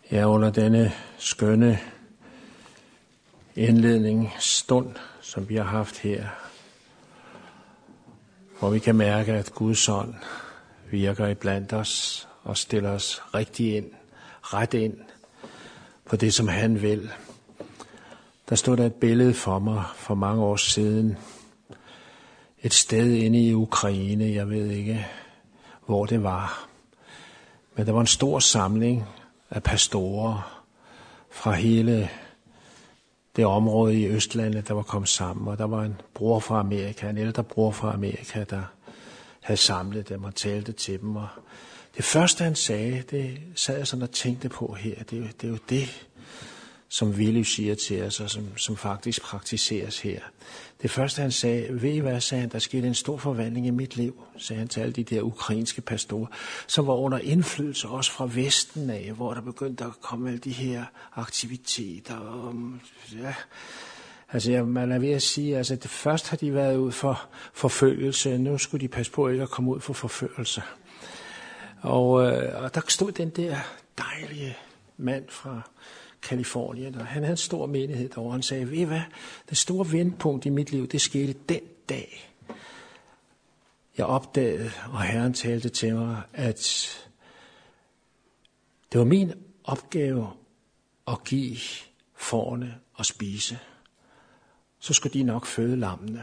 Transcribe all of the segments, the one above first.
Ja, under denne skønne indledningsstund, som vi har haft her, hvor vi kan mærke, at Guds ånd virker iblandt os og stiller os ret ind på det, som han vil. Der stod der et billede for mig for mange år siden. Et sted inde i Ukraine, jeg ved ikke, hvor det var. Men der var en stor samling af pastorer fra hele det område i Østlandet, der var kommet sammen. Og der var en bror fra Amerika, en ældre bror fra Amerika, der havde samlet dem og talte til dem. Og det første, han sagde, det sad jeg sådan og tænkte på her. Det er jo det, som Willy siger til os, og som faktisk praktiseres her. Det første, han sagde, ved I hvad, sagde han, der skete en stor forvandling i mit liv, sagde han til alle de der ukrainske pastorer, som var under indflydelse også fra Vesten af, hvor der begyndte at komme alle de her aktiviteter. Ja. Altså, man er ved at sige, altså det først har de været ud for forfølgelse, nu skulle de passe på ikke at komme ud for forfølgelse. Og der stod den der dejlige mand fra Kalifornien, og han havde en stor menighed derovre. Han sagde, ved I hvad, det store vendepunkt i mit liv, det skete den dag, jeg opdagede, og Herren talte til mig, at det var min opgave at give fårene at spise. Så skulle de nok føde lammene.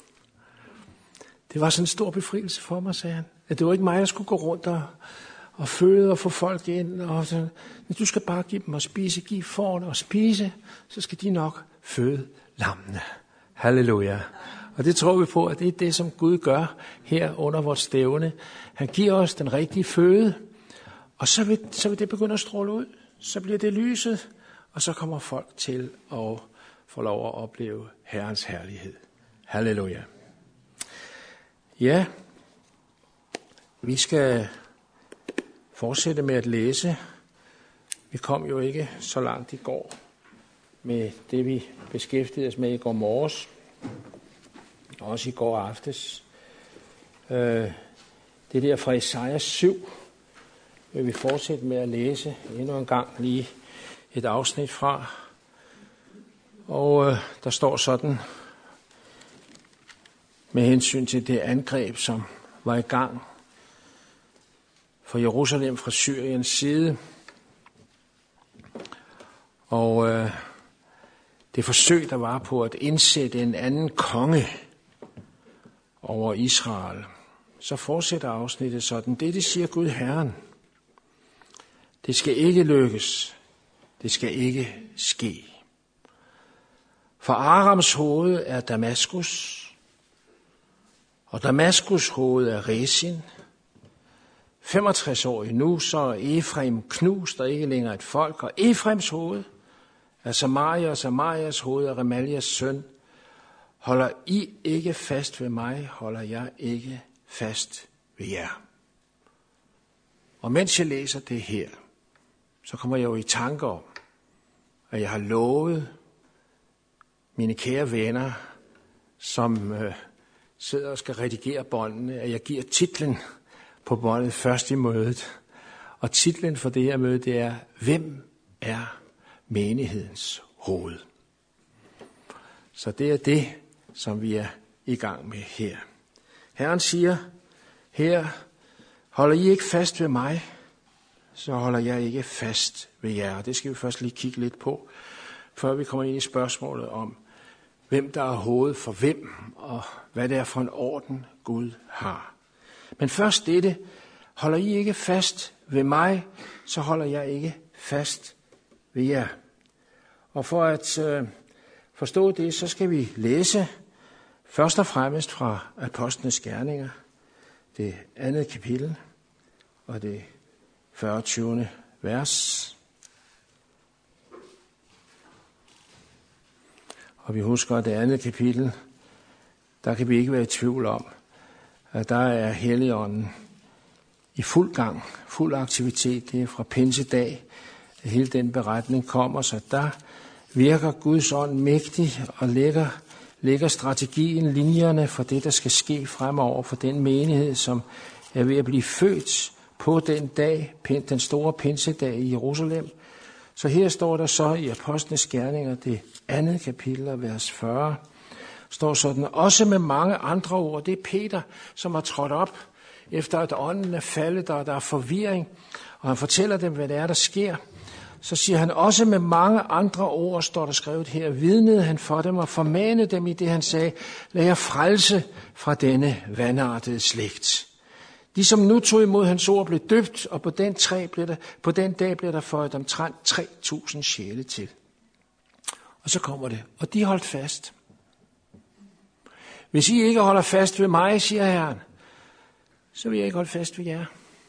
Det var sådan en stor befrielse for mig, sagde han. At det var ikke mig, der skulle gå rundt og føde og få folk ind. Og sådan. Men du skal bare give dem at spise. Giv fårene at spise, så skal de nok føde lammene. Halleluja. Og det tror vi på, at det er det, som Gud gør her under vores stævne. Han giver os den rigtige føde, og så vil det begynde at stråle ud. Så bliver det lyset, og så kommer folk til at få lov at opleve Herrens herlighed. Halleluja. Ja, vi skal fortsætte med at læse. Vi kom jo ikke så langt i går med det, vi beskæftigede os med i går morges. Også i går aftes. Det der fra Esajas 7 vil vi fortsætte med at læse endnu en gang lige et afsnit fra. Og der står sådan med hensyn til det angreb, som var i gang for Jerusalem fra Syriens side. Og det forsøg, der var på at indsætte en anden konge over Israel. Så fortsætter afsnittet sådan. Det siger Gud Herren. Det skal ikke lykkes. Det skal ikke ske. For Arams hoved er Damaskus, og Damaskus hoved er Rezin. 65 år nu, så er Efraim knust og ikke længere et folk, og Efraims hoved er Samaria, og Samarias hoved er Remalias søn. Holder I ikke fast ved mig, holder jeg ikke fast ved jer. Og mens jeg læser det her, så kommer jeg jo i tanke om, at jeg har lovet mine kære venner, som sidder og skal redigere båndene, at jeg giver titlen på båndet først i mødet. Og titlen for det her møde, det er, hvem er menighedens hoved? Så det er det, som vi er i gang med her. Herren siger, her holder I ikke fast ved mig, så holder jeg ikke fast ved jer. Det skal vi først lige kigge lidt på, før vi kommer ind i spørgsmålet om, hvem der er hovedet for hvem, og hvad det er for en orden, Gud har. Men først dette, holder I ikke fast ved mig, så holder jeg ikke fast ved jer. Og for at forstå det, så skal vi læse først og fremmest fra Apostlenes Gerninger, det 2. kapitel og det 40. vers. Og vi husker, at det 2. kapitel, der kan vi ikke være i tvivl om, at der er Helligånden i fuld gang, fuld aktivitet. Det er fra pinsedag, at hele den beretning kommer, så der virker Guds ånd mægtig og lægger strategien, linjerne for det, der skal ske fremover for den menighed, som er ved at blive født på den dag, den store pinsedag i Jerusalem, Så her står der så i Apostlenes Gerninger, det 2. kapitel, vers 40, står sådan, også med mange andre ord. Det er Peter, som har trådt op, efter at ånden er faldet, og der er forvirring, og han fortæller dem, hvad det er, der sker. Så siger han, også med mange andre ord, står der skrevet her, vidnede han for dem og formanede dem i det, han sagde, lad jer frelse fra denne vanartede slægt. De, som nu tog imod hans ord, blev døbt, og på den dag blev der føjet omtrent 3.000 sjæle til. Og så kommer det, og de holdt fast. Hvis I ikke holder fast ved mig, siger Herren, så vil jeg ikke holde fast ved jer.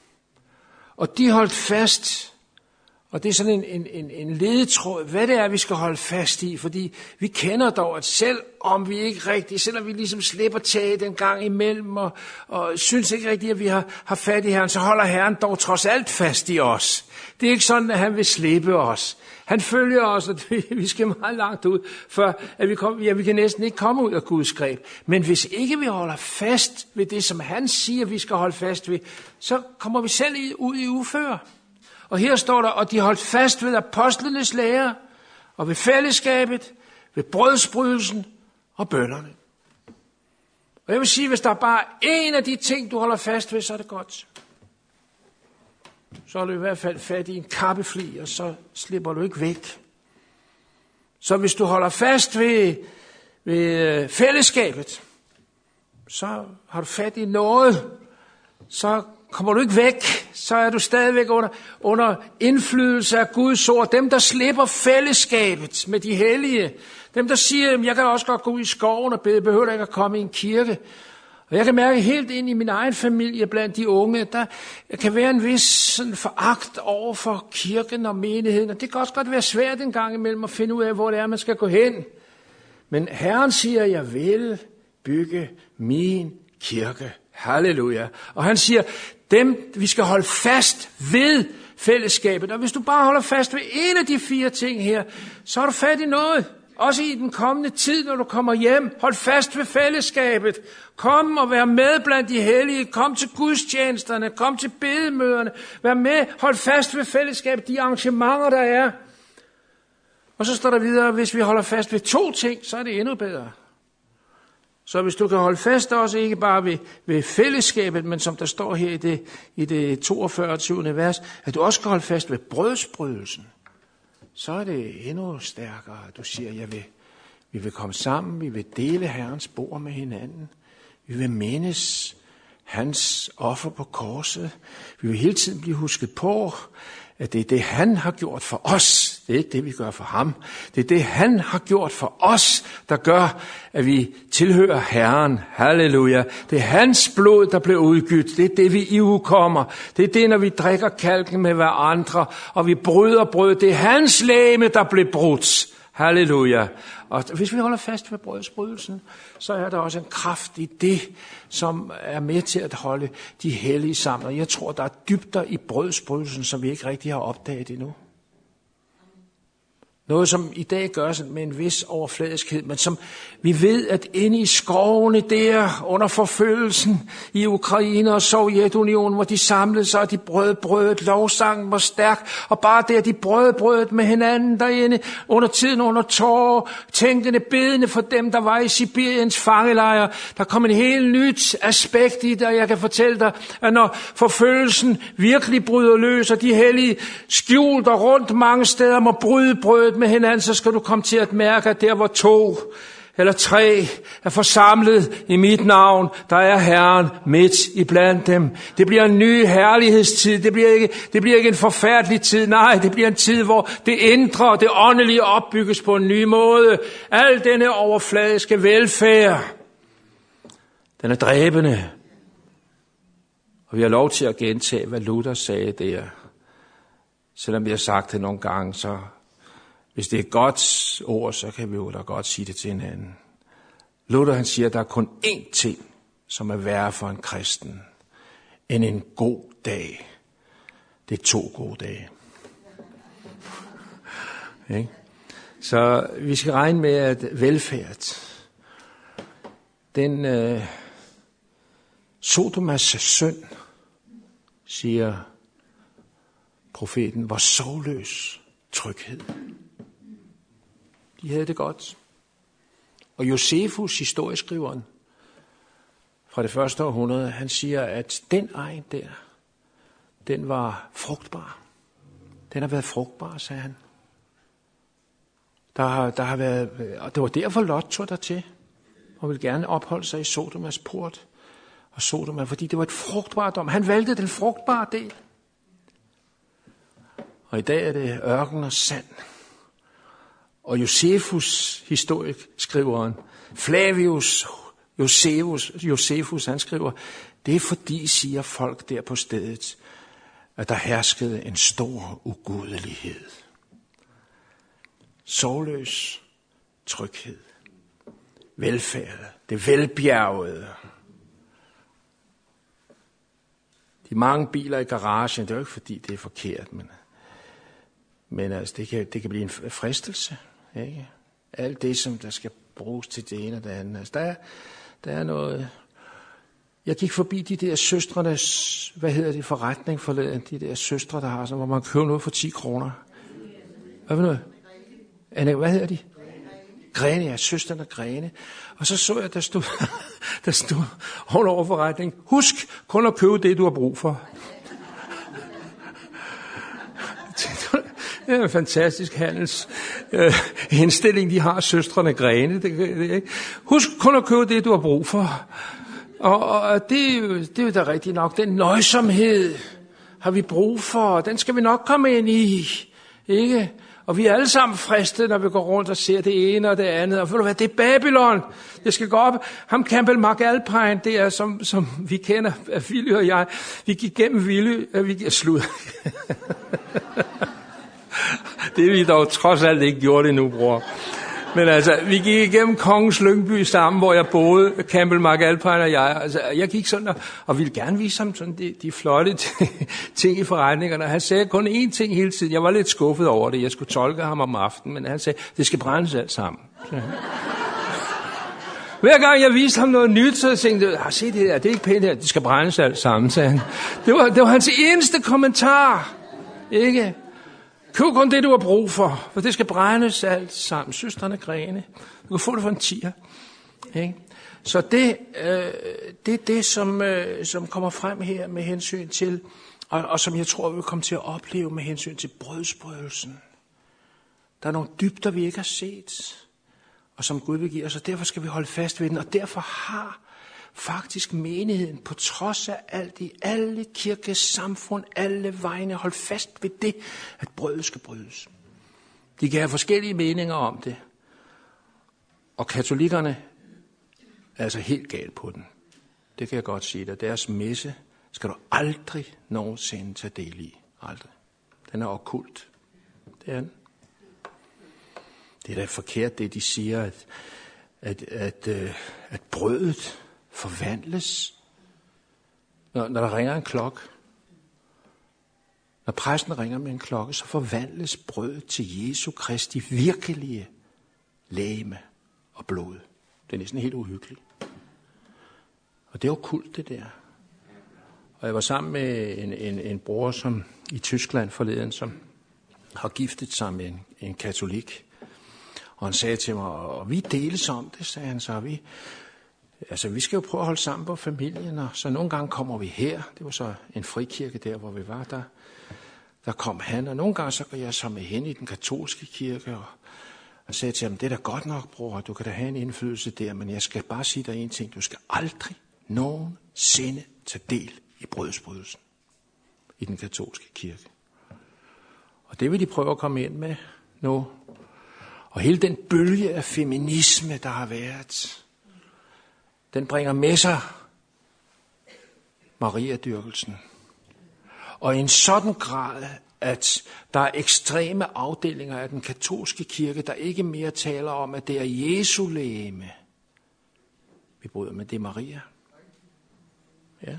Og de holdt fast, og det er sådan en ledetråd, hvad det er, vi skal holde fast i, fordi vi kender dog, at selv om vi ikke rigtig, selvom vi ligesom slipper taget en gang imellem, og synes ikke rigtigt, at vi har fat i Herren, så holder Herren dog trods alt fast i os. Det er ikke sådan, at han vil slippe os. Han følger os, og vi skal meget langt ud, for at vi kan næsten ikke komme ud af Guds greb. Men hvis ikke vi holder fast ved det, som han siger, vi skal holde fast ved, så kommer vi selv ud i uføre. Og her står der, og de holdt fast ved apostlenes lære, og ved fællesskabet, ved brødsbrydelsen og bønnerne. Og jeg vil sige, hvis der er bare en af de ting, du holder fast ved, så er det godt. Så er du i hvert fald fat i en kappefli, og så slipper du ikke væk. Så hvis du holder fast ved fællesskabet, så har du fat i noget, så kommer du ikke væk, så er du stadigvæk under indflydelse af Guds ord. Dem, der slipper fællesskabet med de hellige, dem, der siger, jeg kan også godt gå ud i skoven og bede, behøver ikke at komme i en kirke. Og jeg kan mærke helt ind i min egen familie blandt de unge, der kan være en vis sådan foragt over for kirken og menigheden. Og det kan også godt være svært en gang imellem at finde ud af, hvor det er, man skal gå hen. Men Herren siger, jeg vil bygge min kirke. Halleluja. Og han siger, vi skal holde fast ved fællesskabet. Og hvis du bare holder fast ved en af de 4 ting her, så har du fat i noget. Også i den kommende tid, når du kommer hjem. Hold fast ved fællesskabet. Kom og vær med blandt de hellige. Kom til gudstjenesterne. Kom til bedemøderne. Vær med. Hold fast ved fællesskabet. De arrangementer, der er. Og så står der videre, hvis vi holder fast ved 2 ting, så er det endnu bedre. Så hvis du kan holde fast også ikke bare ved fællesskabet, men som der står her i det 42. vers, at du også kan holde fast ved brødsbrydelsen, så er det endnu stærkere, at du siger, vi vil komme sammen, vi vil dele Herrens bord med hinanden, vi vil mindes hans offer på korset, vi vil hele tiden blive husket på, at det er det, han har gjort for os. Det er ikke det, vi gør for ham. Det er det, han har gjort for os, der gør, at vi tilhører Herren. Halleluja. Det er hans blod, der blev udgydt. Det er det, vi ihukommer. Det er det, når vi drikker kalken med hverandre, og vi bryder brød. Det er hans legeme, der blev brudt. Halleluja. Og hvis vi holder fast ved brødsbrydelsen, så er der også en kraft i det, som er med til at holde de hellige sammen. Og jeg tror, der er dybder i brødsbrydelsen, som vi ikke rigtig har opdaget endnu. Noget, som i dag gøres med en vis overfladiskhed, men som vi ved, at inde i skovene der, under forfølgelsen i Ukraine og Sovjetunionen, hvor de samlede sig, og de brød brødet, lovsangen var stærk, og bare der, de brød brødet med hinanden derinde, under tiden, under tårer, tænkende, bedende for dem, der var i Sibiriens fangelejre. Der kom en helt nyt aspekt i det, og jeg kan fortælle dig, at når forfølgelsen virkelig bryder løs, og de hellige skjult og rundt mange steder må bryde brødet med hinanden, så skal du komme til at mærke, at der hvor 2 eller 3 er forsamlet i mit navn, der er Herren midt iblandt dem. Det bliver en ny herlighedstid. Det bliver ikke en forfærdelig tid. Nej, det bliver en tid, hvor det indre og det åndelige opbygges på en ny måde. Al denne overfladiske velfærd, den er dræbende. Og vi har lov til at gentage, hvad Luther sagde der. Selvom vi har sagt det nogle gange, så hvis det er et godt ord, så kan vi jo da godt sige det til hinanden. Luther han siger, at der er kun én ting, som er værre for en kristen, end en god dag. Det er 2 gode dage. Okay? Så vi skal regne med, at velfærd, den Sodomas synd, siger profeten, var sorgløs tryghed. De havde det godt. Og Josefus, historieskriveren fra det første århundrede, han siger, at den egen der, den var frugtbar. Den har været frugtbar, sagde han. Der har været, og det var derfor Lot tog der til, og ville gerne opholde sig i Sodomas port og Sodoma, fordi det var et frugtbart dom. Han valgte den frugtbare del. Og i dag er det ørken og sand. Og Josefus, historieskriveren, Flavius Josefus, han skriver, det er fordi, siger folk der på stedet, at der herskede en stor ugudelighed. Sorgløs tryghed. Velfærd. Det velbjergede. De mange biler i garagen, det er jo ikke fordi, det er forkert, men altså, det kan blive en fristelse. Ikke? Alt det, som der skal bruges til det ene og det andet. Altså, der er noget. Jeg gik forbi de der søstrenes, forretning forleden, de der søstre, der har sådan, hvor man køber noget for 10 kroner. Hvad for noget? Hvad hedder de? Grene, ja, søsterne Grene. Og så jeg, der stod over forretningen, husk kun at købe det, du har brug for. Det er en fantastisk handelsindstilling, de har, søstrene Grene. Det. Husk kun at købe det, du har brug for. Og det er jo da rigtigt nok. Den nøjsomhed har vi brug for. Den skal vi nok komme ind i. Ikke? Og vi er alle sammen fristet, når vi går rundt og ser det ene og det andet. Og ved du hvad, det er Babylon. Det skal gå op. Ham Campbell McAlpine, det er som vi kender, Willy og jeg. Vi gik gennem Willy, slut. Det er vi dog trods alt ikke gjort endnu, bror. Men altså, vi gik igennem Kongens Lyngby sammen, hvor jeg boede, Campbell McAlpine og jeg. Altså, jeg gik sådan og ville gerne vise ham sådan de flotte ting i forretningerne. Han sagde kun én ting hele tiden. Jeg var lidt skuffet over det. Jeg skulle tolke ham om aftenen, men han sagde, det skal brændes alt sammen. Hver gang jeg viste ham noget nyt, så tænkte jeg, se det der, det er ikke pænt her, det skal brændes alt sammen, sagde han. Det var hans eneste kommentar, ikke? Køb kun det, du har brug for det skal brændes alt sammen. Søstrene Grene. Du kan få det for en 10'er. Ikke? Så det er det, som kommer frem her med hensyn til, og som jeg tror, vi vil komme til at opleve med hensyn til brødsbrødelsen. Der er nogle dybder, vi ikke har set, og som Gud vil give os, og derfor skal vi holde fast ved den. Og derfor har faktisk menigheden, på trods af alt i alle kirkesamfund, alle vegne, holdt fast ved det, at brødet skal brydes. De kan have forskellige meninger om det. Og katolikkerne er altså helt galt på den. Det kan jeg godt sige dig. Deres messe skal du aldrig nogensinde tage del i. Aldrig. Den er okkult. Det er den. Det er da forkert, det de siger, at brødet forvandles, når der ringer en klokke. Når præsten ringer med en klokke, så forvandles brødet til Jesu Kristi virkelige legeme og blod. Det er næsten helt uhyggeligt. Og det er jo kult, det der. Og jeg var sammen med en bror som i Tyskland forleden, som har giftet sig med en katolik. Og han sagde til mig, og vi deles om det, sagde han så. Vi skal jo prøve at holde sammen på familien, og så nogle gange kommer vi her. Det var så en frikirke der, hvor vi var der. Der kom han, og nogle gange så går jeg så med hende i den katolske kirke, og sagde til ham, det er da godt nok, bror, du kan da have en indflydelse der, men jeg skal bare sige dig en ting, du skal aldrig nogensinde tage del i brødsbrydelsen i den katolske kirke. Og det vil de prøve at komme ind med nu. Og hele den bølge af feminisme, der har været, den bringer med sig Maria-dyrkelsen. Og i en sådan grad, at der er ekstreme afdelinger af den katolske kirke, der ikke mere taler om, at det er Jesu legeme, vi bryder med, det er Maria. Ja.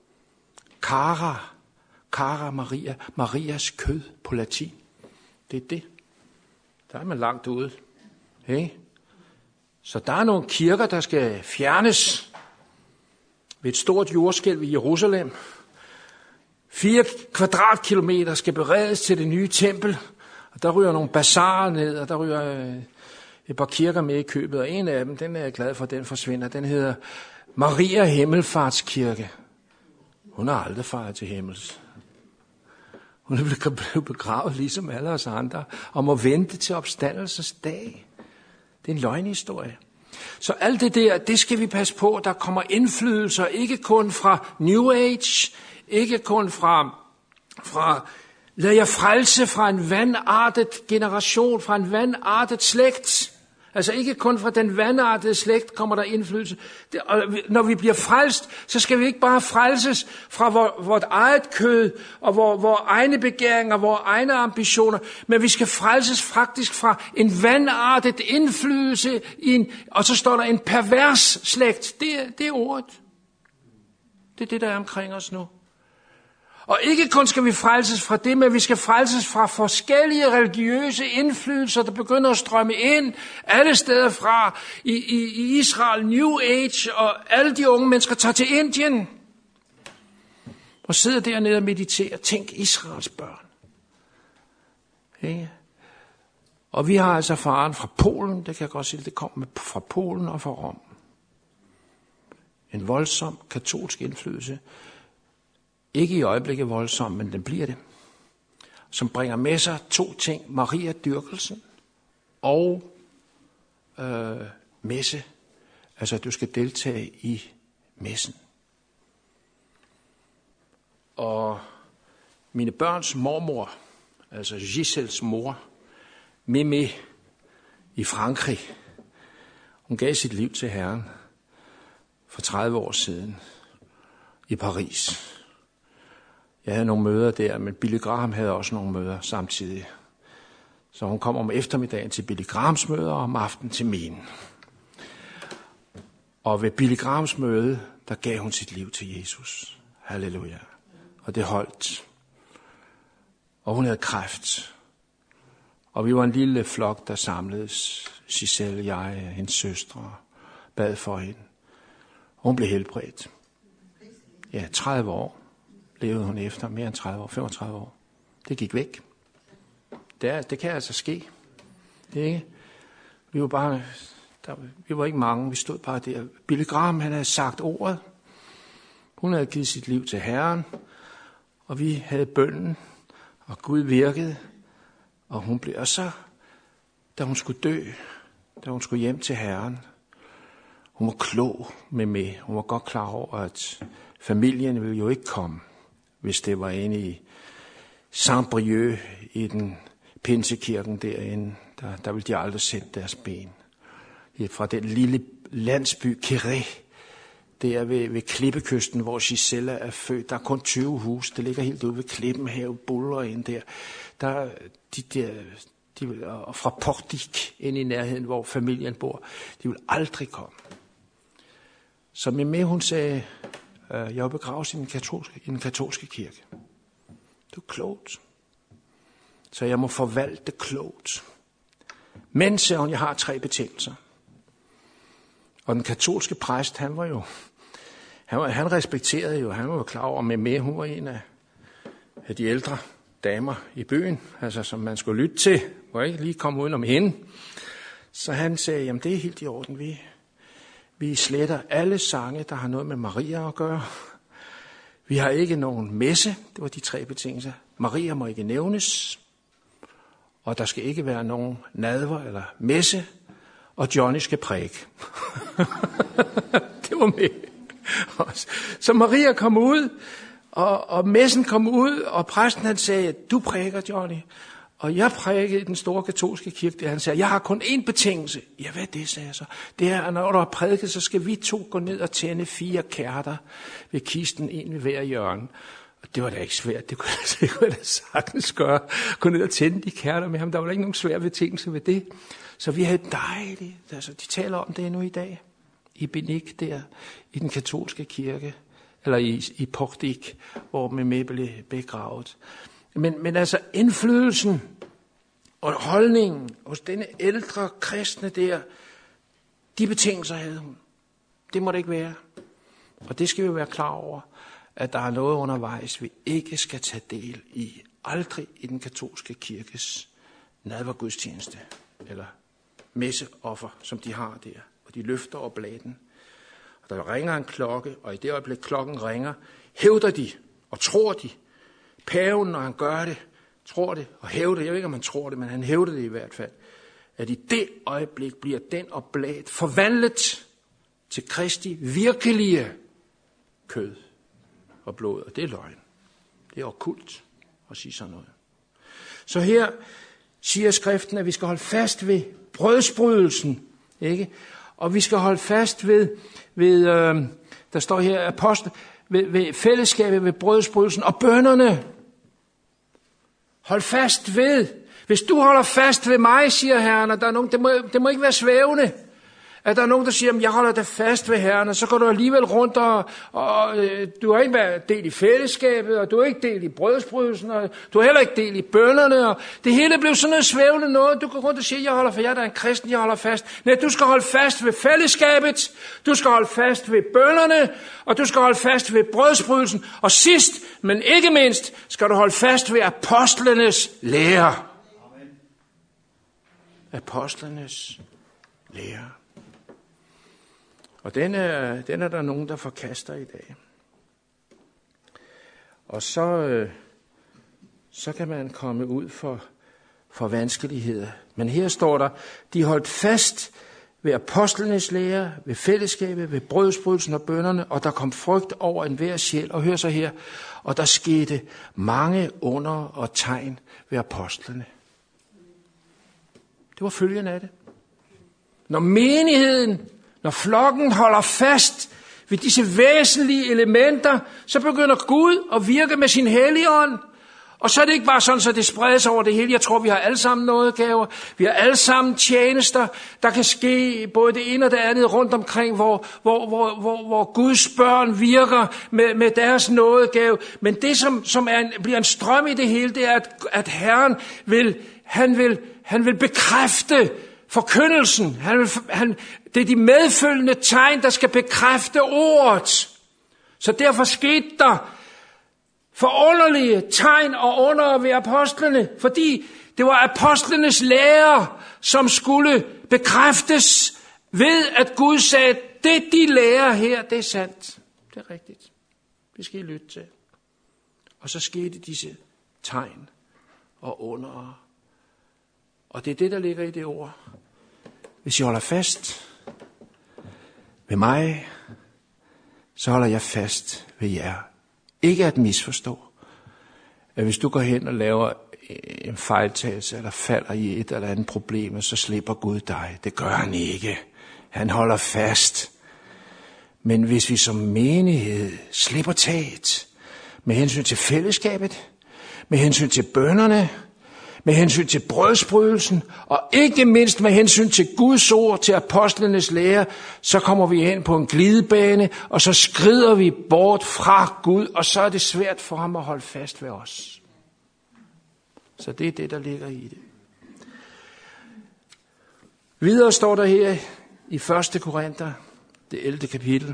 Cara Maria, Marias kød på latin. Det er det. Der er man langt ude. Hey. Så der er nogle kirker, der skal fjernes ved et stort jordskælv i Jerusalem. 4 kvadratkilometer skal beredes til det nye tempel, Og der ryger nogle basarer ned, og der ryger et par kirker med i købet, og en af dem, den er jeg glad for, den forsvinder. Den hedder Maria Himmelfartskirke. Hun har aldrig faret til himmels. Hun er blevet begravet ligesom alle os andre, og må vente til opstandelsesdag. Det er en løgnhistorie. Så alt det der, det skal vi passe på. Der kommer indflydelser, ikke kun fra New Age, ikke kun fra lad jer frelse fra en vandartet generation, fra en vandartet slægt. Altså ikke kun fra den vandartede slægt kommer der indflydelse. Når vi bliver frelst, så skal vi ikke bare frelses fra vort eget kød og vores egne begæringer, vores egne ambitioner, men vi skal frelses faktisk fra en vandartet indflydelse og så står der en pervers slægt. Det er ordet. Det er det, der er omkring os nu. Og ikke kun skal vi frelses fra det, men vi skal frelses fra forskellige religiøse indflydelser, der begynder at strømme ind alle steder fra. I Israel, New Age, og alle de unge mennesker tager til Indien og sidder dernede og mediterer. Tænk Israels børn. Ikke? Og vi har altså faren fra Polen, det kan jeg godt sige, det kommer fra Polen og fra Rom. En voldsom katolsk indflydelse. Ikke i øjeblikket voldsom, men den bliver det. Som bringer med sig 2 ting. Maria-dyrkelsen og messe. Altså, at du skal deltage i messen. Og mine børns mormor, altså Giselles mor, Mimi i Frankrig, hun gav sit liv til Herren for 30 år siden i Paris. Jeg havde nogle møder der, men Billy Graham havde også nogle møder samtidig. Så hun kom om eftermiddagen til Billy Grahams møder, og om aftenen til mine. Og ved Billy Grahams møde, der gav hun sit liv til Jesus. Halleluja. Og det holdt. Og hun havde kræft. Og vi var en lille flok, der samledes. Giselle, jeg, hendes søstre, bad for hende. Og hun blev helbredt. Ja, 30 år levede hun efter, mere end 30 år, 35 år. Det gik væk. Det kan altså ske. Ikke? Vi var ikke mange, vi stod bare der. Billy Graham, han havde sagt ordet. Hun havde givet sit liv til Herren, og vi havde bønnen, og Gud virkede, og hun blev så, da hun skulle dø, da hun skulle hjem til Herren. Hun var klog med. Hun var godt klar over, at familien ville jo ikke komme, hvis det var inde i Saint-Brieuc i den pinsekirken derinde. Der ville de aldrig sætte deres ben. Fra den lille landsby Quéré, der ved klippekysten, hvor Giselle er født. Der er kun 20 huse. Det ligger helt ude ved klippen her, buller ind der. Og fra Portic ind i nærheden, hvor familien bor. De vil aldrig komme. Så med hun sagde, jeg var begravet i den katolske kirke. Det er klogt. Så jeg må forvalte klogt. Men, sagde hun, jeg har 3 betingelser. Og den katolske præst, han respekterede jo, han var jo klar over med, hun var en af de ældre damer i byen, altså som man skulle lytte til, hvor ikke lige komme udenom hende. Så han sagde, jamen det er helt i orden, vi sletter alle sange, der har noget med Maria at gøre. Vi har ikke nogen messe, det var de 3 betingelser. Maria må ikke nævnes, og der skal ikke være nogen nadver eller messe, og Johnny skal prædike. Det var med. Så Maria kom ud, og messen kom ud, og præsten han sagde, du prædiker, Johnny. Og jeg prædikede i den store katolske kirke, der han sagde, jeg har kun 1 betingelse. Ja, hvad er det, sagde jeg så? Det er, når du har prædiket, så skal vi 2 gå ned og tænde 4 kærter ved kisten, en ved hver hjørne. Og det var da ikke svært, det kunne jeg da sagtens gøre. Gå ned og tænde de kærter med ham, der var da ikke nogen svær betingelse ved det. Så vi havde dejligt, altså de taler om det endnu i dag, i Benik der, i den katolske kirke, eller i Portic, hvor Mimé blev begravet. Men altså indflydelsen og holdningen hos denne ældre kristne der, de betingelser havde hun. Det må det ikke være. Og det skal vi være klar over, at der er noget undervejs, vi ikke skal tage del i. Aldrig i den katolske kirkes nadvergudstjeneste, eller messeoffer, som de har der, og de løfter oblaten. Og der ringer en klokke, og i det øjeblik klokken ringer, hævder de og tror de. Paven, når han gør det, tror det og hævder. Jeg ved ikke, om han tror det, men han hævder det i hvert fald. At i det øjeblik bliver den oblat forvandlet til Kristi virkelige kød og blod. Og det er løgn. Det er okkult at sige sådan noget. Så her siger skriften, at vi skal holde fast ved brødsbrydelsen, ikke? Og vi skal holde fast ved der står her apostel, ved fællesskabet, ved brødsbrydelsen og bønnerne. Hold fast ved. Hvis du holder fast ved mig, siger Herren, og der er nogen, det må ikke være svævende. At der er nogen, der siger, at jeg holder dig fast ved Herren, og så går du alligevel rundt, og du har ikke været del i fællesskabet, og du har ikke del i brødsbrydelsen, og du har heller ikke del i bønnerne, og det hele blev sådan noget svævende noget. Du går rundt og siger, jeg holder fast, jeg er en kristen, jeg holder fast. Nej, du skal holde fast ved fællesskabet, du skal holde fast ved bønnerne, og du skal holde fast ved brødsbrydelsen, og sidst, men ikke mindst, skal du holde fast ved apostlenes lære. Apostlenes lære. Og den er der nogen, der forkaster i dag. Og så kan man komme ud for vanskeligheder. Men her står der, de holdt fast ved apostlenes lære, ved fællesskabet, ved brødsbrydelsen og bønnerne, og der kom frygt over enhver sjæl. Og hør så her, og der skete mange under og tegn ved apostlene. Det var følgen af det. Når menigheden, når flokken holder fast ved disse væsentlige elementer, så begynder Gud at virke med sin hellige ånd. Og så er det ikke bare sådan, så det spredes over det hele. Jeg tror, vi har alle sammen nådegaver. Vi har alle sammen tjenester. Der kan ske både det ene og det andet rundt omkring, hvor Guds børn virker med deres nådegave. Men det, som bliver en strøm i det hele, det er, at Herren vil bekræfte forkyndelsen. Det er de medfølgende tegn, der skal bekræfte ordet. Så derfor skete der forunderlige tegn og under ved apostlene, fordi det var apostlenes lære, som skulle bekræftes ved, at Gud sagde, det de lærer her, det er sandt. Det er rigtigt. Det skal I lytte til. Og så skete disse tegn og under. Og det er det, der ligger i det ord. Hvis I holder fast ved mig, så holder jeg fast ved jer. Ikke at misforstå, at hvis du går hen og laver en fejltagelse, eller falder i et eller andet problem, så slipper Gud dig. Det gør han ikke. Han holder fast. Men hvis vi som menighed slipper taget med hensyn til fællesskabet, med hensyn til bønnerne, med hensyn til brødsbrydelsen, og ikke mindst med hensyn til Guds ord, til apostlenes lære, så kommer vi ind på en glidebane, og så skrider vi bort fra Gud, og så er det svært for ham at holde fast ved os. Så det er det, der ligger i det. Videre står der her i 1. Korinther, det 11. kapitel.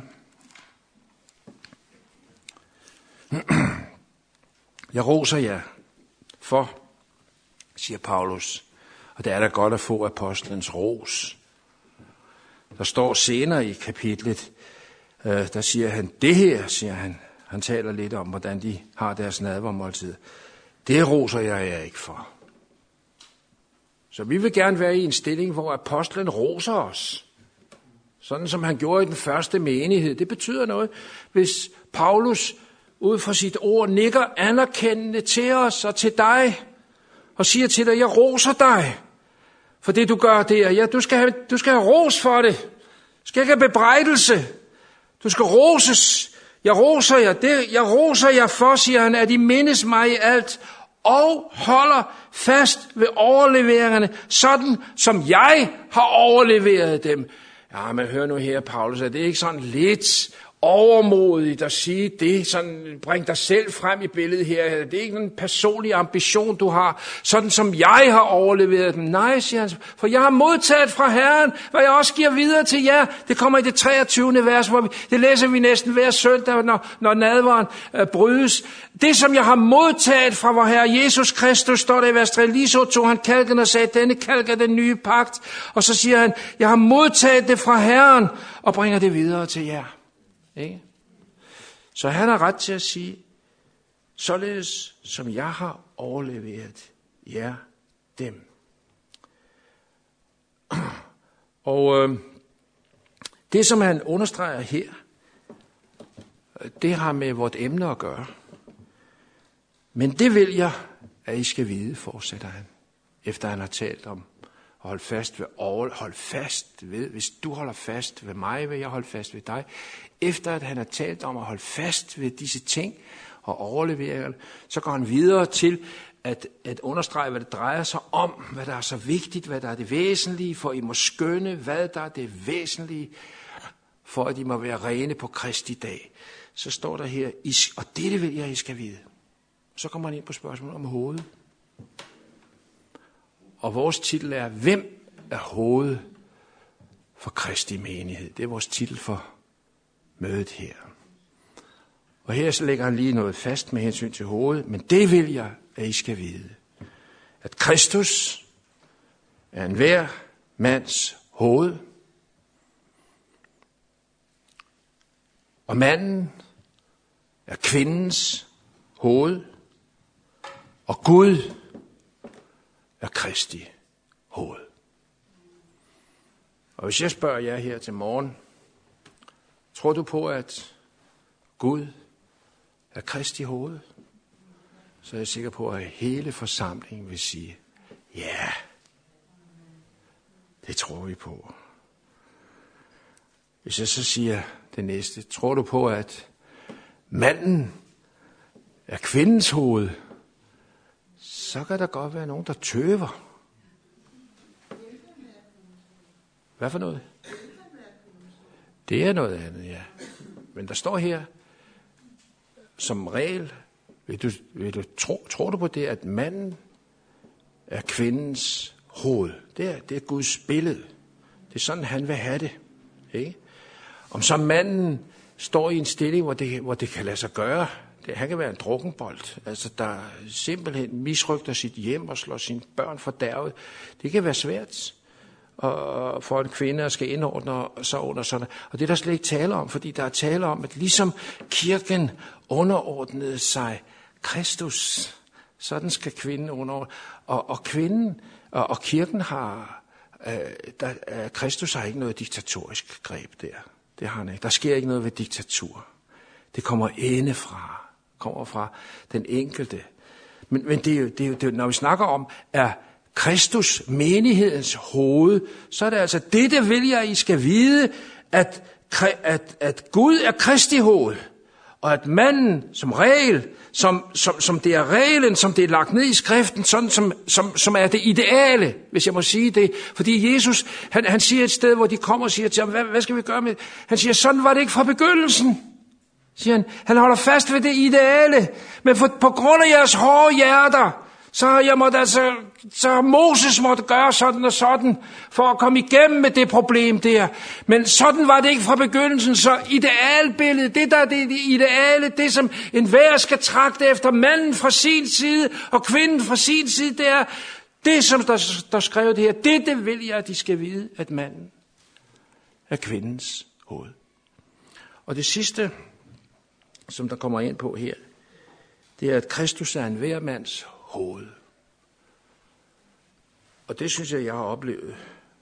Jeg roser jer for, siger Paulus, og det er da godt at få apostlens ros. Der står senere i kapitlet, der siger han, det her, siger han. Han taler lidt om, hvordan de har deres nadvermåltid. Det roser jeg jer ikke for. Så vi vil gerne være i en stilling, hvor apostlen roser os. Sådan som han gjorde i den første menighed. Det betyder noget, hvis Paulus ud fra sit ord nikker anerkendende til os og til dig, og siger til dig, jeg roser dig for det, du gør der. Ja, du skal have ros for det. Du skal ikke have bebrejdelse. Du skal roses. Jeg roser jer for, siger han, at I mindes mig i alt, og holder fast ved overleveringerne, sådan som jeg har overleveret dem. Ja, men hør nu her, Paulus, er det ikke sådan lidt overmodigt at sige det, sådan bring dig selv frem i billedet her. Det er ikke en personlig ambition, du har, sådan som jeg har overleveret dem. Nej, siger han, for jeg har modtaget fra Herren, hvad jeg også giver videre til jer. Det kommer i det 23. vers, det læser vi næsten hver søndag, når nadveren brydes. Det, som jeg har modtaget fra vor Herre Jesus Kristus, står der i vers 3, lige så tog han kalken og sagde, denne kalk er den nye pagt. Og så siger han, jeg har modtaget det fra Herren og bringer det videre til jer. Ikke? Så han har ret til at sige, således som jeg har overleveret jer dem. Og det, som han understreger her, det har med vort emne at gøre. Men det vil jeg, at I skal vide, fortsætter han, efter han har talt om at holde fast ved, hvis du holder fast ved mig, vil jeg holde fast ved dig. Efter at han har talt om at holde fast ved disse ting og overlevere, så går han videre til at understrege, hvad det drejer sig om, hvad der er så vigtigt, hvad der er det væsentlige, for I må skønne, hvad der er det væsentlige, for at I må være rene på Kristi dag. Så står der her, og dette vil jeg, I skal vide. Så kommer han ind på spørgsmålet om hovedet. Og vores titel er, hvem er hovedet for Kristi menighed? Det er vores titel for mødet her. Og her så lægger han lige noget fast med hensyn til hovedet, men det vil jeg, at I skal vide. At Kristus er enhver mands hoved, og manden er kvindens hoved, og Gud er Kristi hoved. Og hvis jeg spørger jer her til morgen, tror du på, at Gud er Kristi hoved? Så er jeg sikker på, at hele forsamlingen vil sige, ja, det tror vi på. Hvis jeg så siger det næste, tror du på, at manden er kvindens hoved? Så kan der godt være nogen, der tøver. Hvad for noget? Det er noget andet, ja. Men der står her, som regel, tror du på det, at manden er kvindens hoved? Det er Guds billede. Det er sådan, han vil have det. Ikke? Om så manden står i en stilling, hvor det kan lade sig gøre, han kan være en drukkenbold, altså der simpelthen misrygter sit hjem og slår sine børn fordærvet. Det kan være svært for en kvinde at skal indordne sig under sådan. Og det er der slet ikke tale om, fordi der er tale om, at ligesom kirken underordnede sig Kristus, sådan skal kvinden underordne. Og kvinden og kirken har, Kristus har ikke noget diktatorisk greb der. Det har han ikke. Der sker ikke noget ved diktatur. Det kommer indefra. Kommer fra den enkelte. Men det er jo, når vi snakker om, er Kristus menighedens hoved, så er det altså, dette vil jeg, I skal vide, at Gud er Kristi hoved, og at manden som regel, som det er reglen, som det er lagt ned i skriften, sådan som er det ideale, hvis jeg må sige det. Fordi Jesus, han siger et sted, hvor de kommer og siger til ham, hvad skal vi gøre med? Han siger, sådan var det ikke fra begyndelsen. Siger han. Han holder fast ved det ideale, men på grund af jeres hårde hjerter, så har Moses måtte gøre sådan og sådan, for at komme igennem med det problem der. Men sådan var det ikke fra begyndelsen, så idealbilledet, det der er det ideale, det som enhver skal tragte efter, manden fra sin side og kvinden fra sin side, det er det, som der skrevet det her. Det vil jeg, at de skal vide, at manden er kvindens hoved. Og det sidste, som der kommer ind på her, det er, at Kristus er enhver mands hoved. Og det synes jeg har oplevet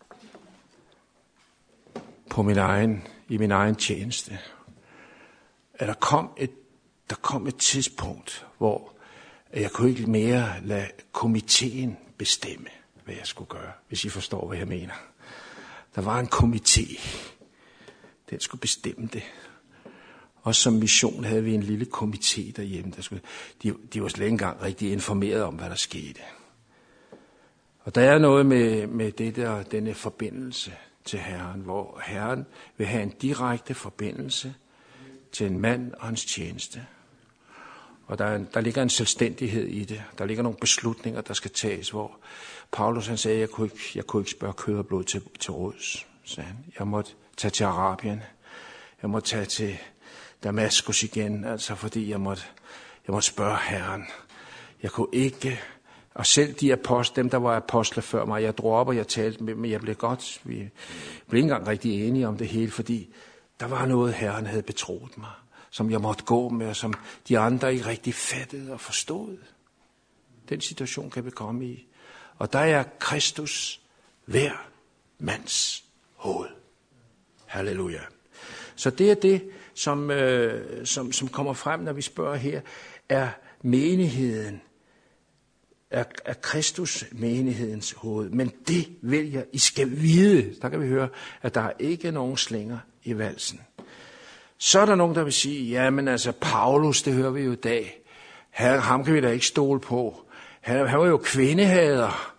i min egen tjeneste. At der kom et tidspunkt, hvor jeg kunne ikke mere lade komiteen bestemme, hvad jeg skulle gøre, hvis I forstår, hvad jeg mener. Der var en komité. Den skulle bestemme det. Og som mission havde vi en lille komité derhjemme. De var slet ikke engang rigtig informeret om, hvad der skete. Og der er noget med det der, denne forbindelse til Herren, hvor Herren vil have en direkte forbindelse til en mand og hans tjeneste. Og der ligger en selvstændighed i det. Der ligger nogle beslutninger, der skal tages, hvor Paulus han sagde, jeg kunne ikke spørge kød og blod til råds, sagde han. Jeg måtte tage til Arabien. Jeg måtte tage til Damaskus igen, altså fordi jeg måtte spørge Herren. Jeg kunne ikke, og selv dem der var apostle før mig, jeg drog op og jeg talte med dem, men jeg blev godt, vi blev ikke engang rigtig enige om det hele, fordi der var noget, Herren havde betroet mig, som jeg måtte gå med, og som de andre ikke rigtig fattede og forstod. Den situation kan vi komme i. Og der er Kristus hver mands hoved. Halleluja. Så det er det, som kommer frem, når vi spørger her, er menigheden, er Kristus menighedens hoved. Men det vil jeg, I skal vide. Der kan vi høre, at der er ikke nogen slinger i valsen. Så er der nogen, der vil sige, jamen altså Paulus, det hører vi jo i dag. Ham kan vi da ikke stole på. Han var jo kvindehader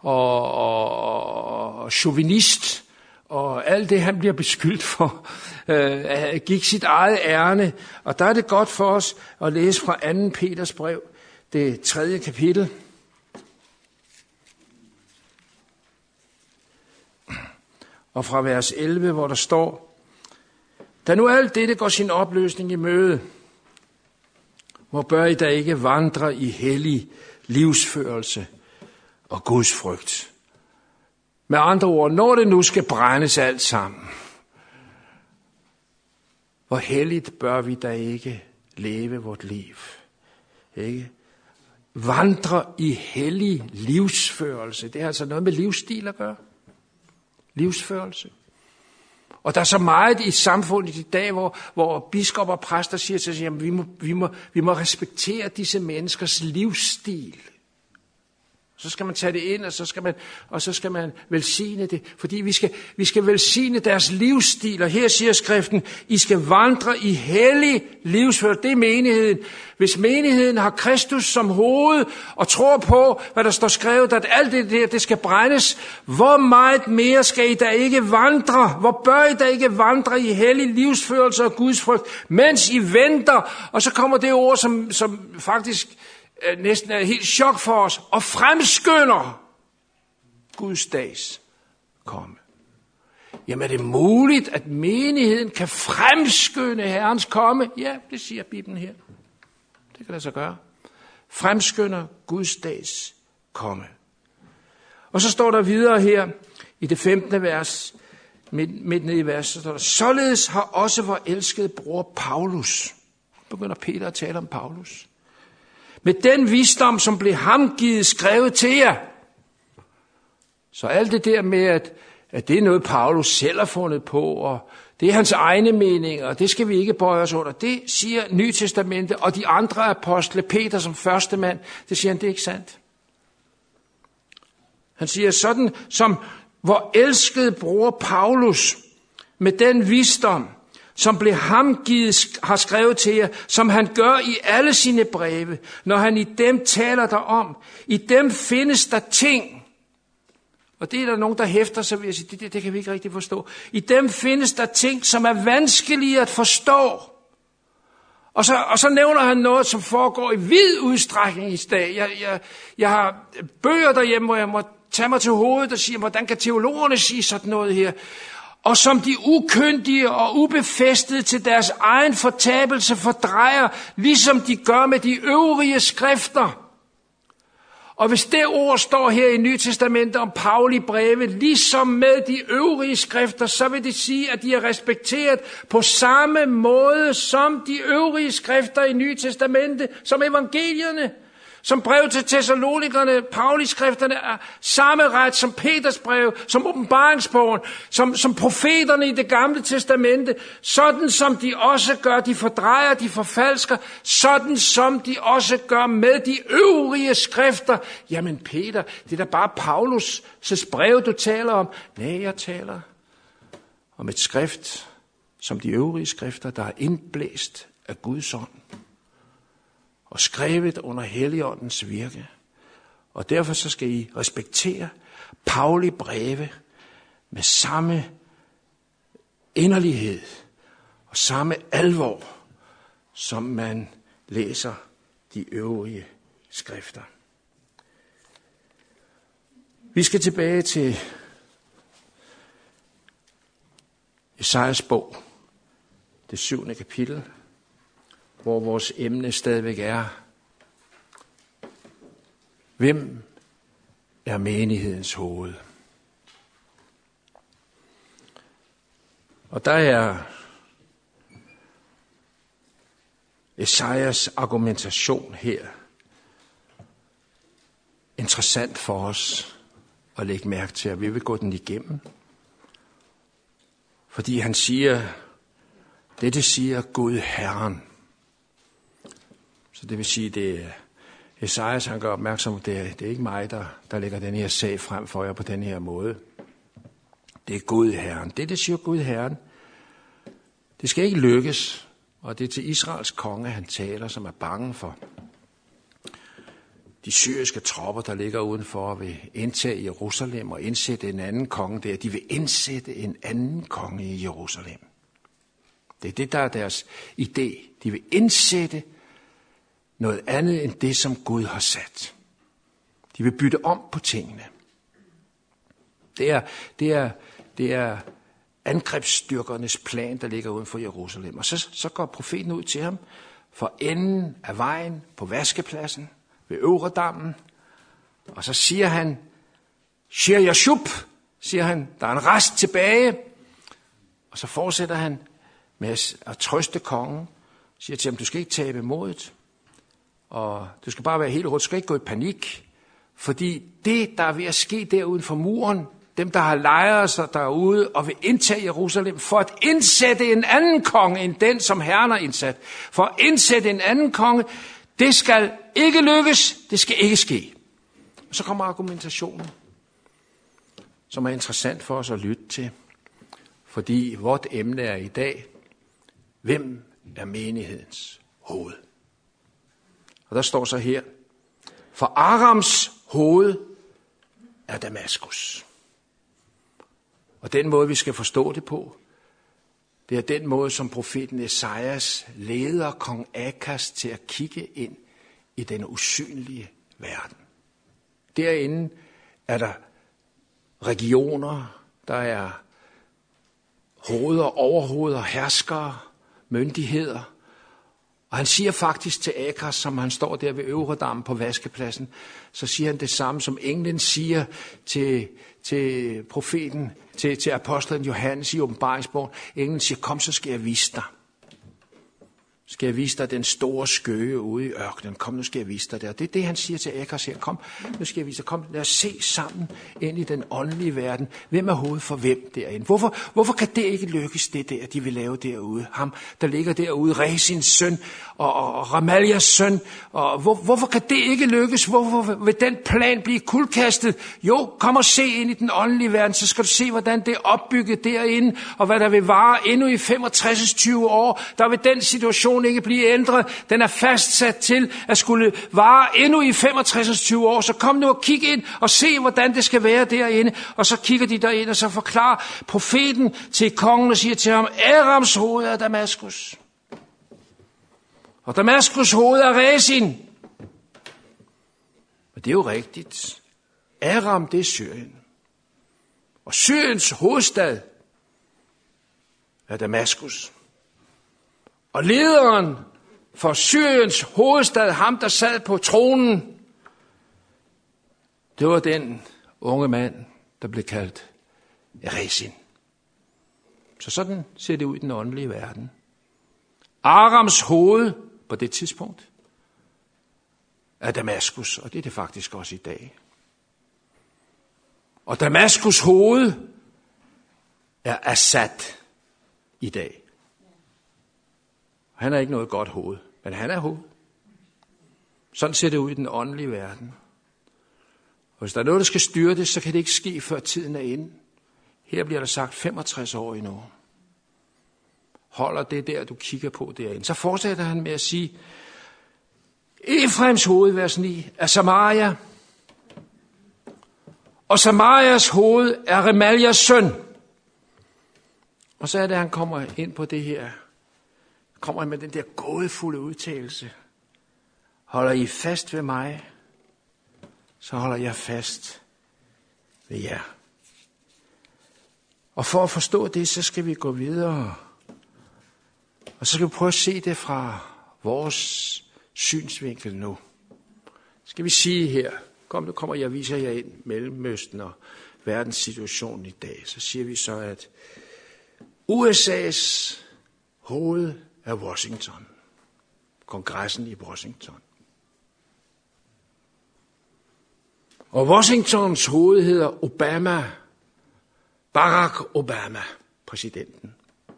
og chauvinist. Og alt det, han bliver beskyldt for, gik sit eget ærne. Og der er det godt for os at læse fra 2. Peters brev, det 3. kapitel. Og fra vers 11, hvor der står, da nu alt dette går sin opløsning i møde, hvor bør I da ikke vandre i hellig livsførelse og Guds frygt. Med andre ord, når det nu skal brændes alt sammen, hvor helligt bør vi da ikke leve vort liv? Ikke? Vandre i hellig livsførelse. Det er altså noget med livsstil at gøre. Livsførelse. Og der er så meget i samfundet i dag, hvor biskopper og præster siger til sig, at vi må respektere disse menneskers livsstil. Så skal man tage det ind, og så skal man velsigne det. Fordi vi skal velsigne deres livsstil. Og her siger skriften, I skal vandre i hellig livsførelse. Det er menigheden. Hvis menigheden har Kristus som hoved, og tror på, hvad der står skrevet, at alt det der, det skal brændes, hvor meget mere skal I da ikke vandre? Hvor bør I da ikke vandre i hellig livsførelse og Guds frygt, mens I venter? Og så kommer det ord, som faktisk næsten er helt chok for os, og fremskynder Guds dags komme. Jamen er det muligt, at menigheden kan fremskynde Herrens komme? Ja, det siger Bibelen her. Det kan lade sig gøre. Fremskynder Guds dags komme. Og så står der videre her i det 15. vers, midt nede i verset, så står der, således har også vor elskede bror Paulus. Nu begynder Peter at tale om Paulus. Med den visdom, som blev ham givet, skrevet til jer. Så alt det der med, at det er noget, Paulus selv har fundet på, og det er hans egne meninger, og det skal vi ikke bøje os under. Det siger Nye Testamente, og de andre apostle, Peter som første mand, det siger han, det er ikke sandt. Han siger sådan, som vor elskede bror Paulus, med den visdom, som blev ham givet, har skrevet til jer, som han gør i alle sine breve, når han i dem taler derom. I dem findes der ting, og det er der nogen, der hæfter sig ved at sige, det kan vi ikke rigtig forstå. I dem findes der ting, som er vanskelige at forstå. Og så nævner han noget, som foregår i vid udstrækning i dag. Jeg har bøger derhjemme, hvor jeg må tage mig til hovedet og sige, hvordan kan teologerne sige sådan noget her? Og som de ukyndige og ubefæstede til deres egen fortabelse fordrejer, ligesom de gør med de øvrige skrifter. Og hvis det ord står her i Nye Testamentet om Pauli breve, ligesom med de øvrige skrifter, så vil det sige, at de er respekteret på samme måde som de øvrige skrifter i Nye Testamentet, som evangelierne. Som brev til Thessalonikerne, Pauli-skrifterne er samme ret som Peters brev, som åbenbaringsbogen, som profeterne i det gamle testamente, sådan som de også gør, de fordrejer, de forfalsker, sådan som de også gør med de øvrige skrifter. Jamen Peter, det er da bare Paulus' brev, du taler om. Nej, jeg taler om et skrift, som de øvrige skrifter, der er indblæst af Guds ånd og skrevet under Helligåndens virke. Og derfor så skal I respektere Pauli breve med samme inderlighed og samme alvor, som man læser de øvrige skrifter. Vi skal tilbage til Esajas bog, det 7. kapitel, hvor vores emne stadigvæk er, hvem er menighedens hoved? Og der er Esajas argumentation her interessant for os at lægge mærke til, at vi vil gå den igennem. Fordi han siger, det siger Gud Herren. Så det vil sige, det er Esajas, han gør opmærksom, det er ikke mig, der lægger den her sag frem for jer på den her måde. Det er Gud Herren. Det siger Gud Herren. Det skal ikke lykkes, og det er til Israels konge, han taler, som er bange for de syriske tropper, der ligger udenfor, vil indtage Jerusalem og indsætte en anden konge der. De vil indsætte en anden konge i Jerusalem. Det er det, der er deres idé. De vil indsætte noget andet end det, som Gud har sat. De vil bytte om på tingene. Det er angrebsstyrkernes plan, der ligger uden for Jerusalem. Og så går profeten ud til ham for enden af vejen på vaskepladsen ved Øvredammen. Og så siger han, Shir Yashub, siger han, der er en rest tilbage. Og så fortsætter han med at trøste kongen. Siger til ham, du skal ikke tabe modet. Og du skal bare være helt roligt, du skal ikke gå i panik. Fordi det, der er ved at ske derude for muren, dem, der har lejret sig derude og vil indtage Jerusalem, for at indsætte en anden konge, end den, som Herren har indsat. For at indsætte en anden konge, det skal ikke lykkes, det skal ikke ske. Og så kommer argumentationen, som er interessant for os at lytte til. Fordi vort emne er i dag, hvem er menighedens hoved? Og der står så her, for Arams hoved er Damaskus. Og den måde, vi skal forstå det på, det er den måde, som profeten Esajas leder kong Akas til at kigge ind i den usynlige verden. Derinde er der regioner, der er hoveder, overhoveder, herskere, myndigheder. Og han siger faktisk til Akas, som han står der ved Øvredammen på vaskepladsen, så siger han det samme, som englen siger til profeten, til apostlen Johannes i åbenbaringsbogen. Englen siger, kom, så skal jeg vise dig. Skal jeg vise dig den store skøge ude i ørkenen. Kom, nu skal jeg vise dig der. Det er det, han siger til Akas her. Kom, nu skal jeg vise dig. Kom, lad os se sammen ind i den åndelige verden. Hvem er hovedet for hvem derinde? Hvorfor kan det ikke lykkes, det der, de vil lave derude? Ham, der ligger derude, Resins søn og Ramalias søn. Og hvorfor kan det ikke lykkes? Hvorfor vil den plan blive kuldkastet? Jo, kom og se ind i den åndelige verden, så skal du se, hvordan det er opbygget derinde, og hvad der vil vare endnu i 65-20 år. Der vil den situation ikke blive ændret. Den er fastsat til at skulle vare endnu i 65-20 år. Så kom nu og kig ind og se, hvordan det skal være derinde. Og så kigger de derind, og så forklarer profeten til kongen og siger til ham, Arams hoved er Damaskus. Og Damaskus hoved er Rezin. Og det er jo rigtigt. Aram, det er Syrien. Og Syriens hovedstad er Damaskus. Og lederen for Syriens hovedstad, ham der sad på tronen, det var den unge mand, der blev kaldt Rezin. Så sådan ser det ud i den åndelige verden. Arams hoved på det tidspunkt er Damaskus, og det er det faktisk også i dag. Og Damaskus hoved er Assad i dag. Han har ikke noget godt hoved, men han er hoved. Sådan ser det ud i den åndelige verden. Og hvis der er noget, der skal styre det, så kan det ikke ske, før tiden er inde. Her bliver der sagt 65 år endnu. Holder det der, du kigger på derinde. Så fortsætter han med at sige, Efraims hoved, vers 9, er Samaria. Og Samarias hoved er Remalias søn. Og så er det, han kommer ind på det her kommer han med den der gådefulde udtalelse. Holder I fast ved mig, så holder jeg fast ved jer. Og for at forstå det, så skal vi gå videre. Og så skal vi prøve at se det fra vores synsvinkel nu. Skal vi sige her, nu kommer jeg og viser jer ind Mellemøsten og verdenssituationen i dag. Så siger vi så, at USA's hoved er Washington. Kongressen i Washington. Og Washingtons hoved hedder Obama. Barack Obama, præsidenten.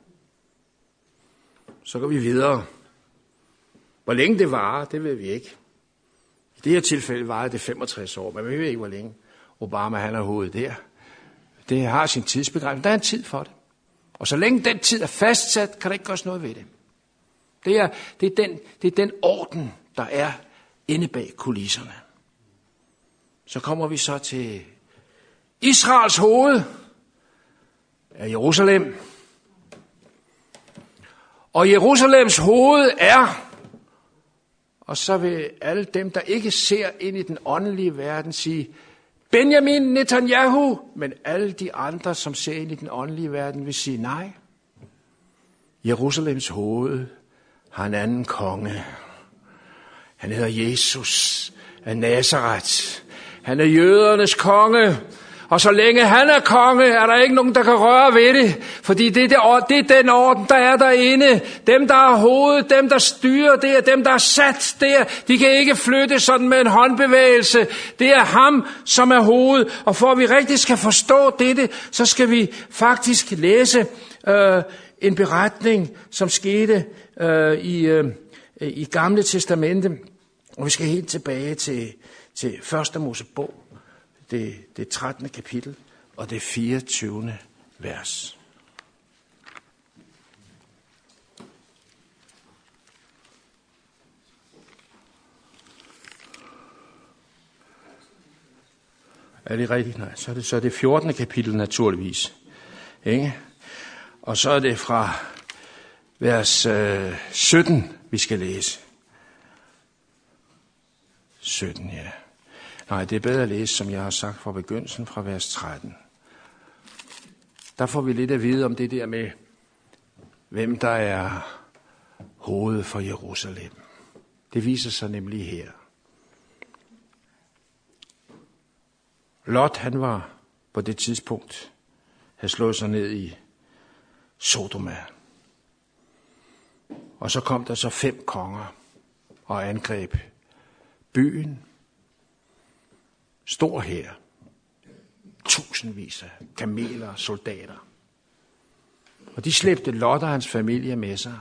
Så går vi videre. Hvor længe det varer, det ved vi ikke. I det her tilfælde varer det 65 år, men vi ved ikke, hvor længe Obama han er hovedet der. Det har sin tidsbegrænsning. Der er en tid for det. Og så længe den tid er fastsat, kan der ikke gøres noget ved det. Det er den orden, der er inde bag kulisserne. Så kommer vi så til Israels hoved af Jerusalem. Og Jerusalems hoved er, og så vil alle dem, der ikke ser ind i den åndelige verden, sige, Benjamin Netanyahu, men alle de andre, som ser ind i den åndelige verden, vil sige nej. Jerusalems hoved har en anden konge. Han hedder Jesus af Nazaret. Han er jødernes konge. Og så længe han er konge, er der ikke nogen, der kan røre ved det. Fordi det er den orden, der er derinde. Dem, der er hovedet, dem, der styrer, det er dem, der er sat der. De kan ikke flytte sådan med en håndbevægelse. Det er ham, som er hovedet. Og for at vi rigtig skal forstå dette, så skal vi faktisk læse en beretning, som skete i Gamle Testamente. Og vi skal helt tilbage til 1. Mosebog. Det 13. kapitel, og det 24. vers. Er det rigtigt? Nej, så er det 14. kapitel naturligvis. Ikke? Og så er det fra vers 17, vi skal læse. 17, ja. Nej, det er bedre at læse, som jeg har sagt fra begyndelsen, fra vers 13. Der får vi lidt at vide om det der med, hvem der er hovedet for Jerusalem. Det viser sig nemlig her. Lot, han var på det tidspunkt, havde slået sig ned i Sodoma. Og så kom der så 5 konger og angreb byen. Stor hær. Tusindvis af kameler og soldater. Og de slæbte Lot og hans familie med sig.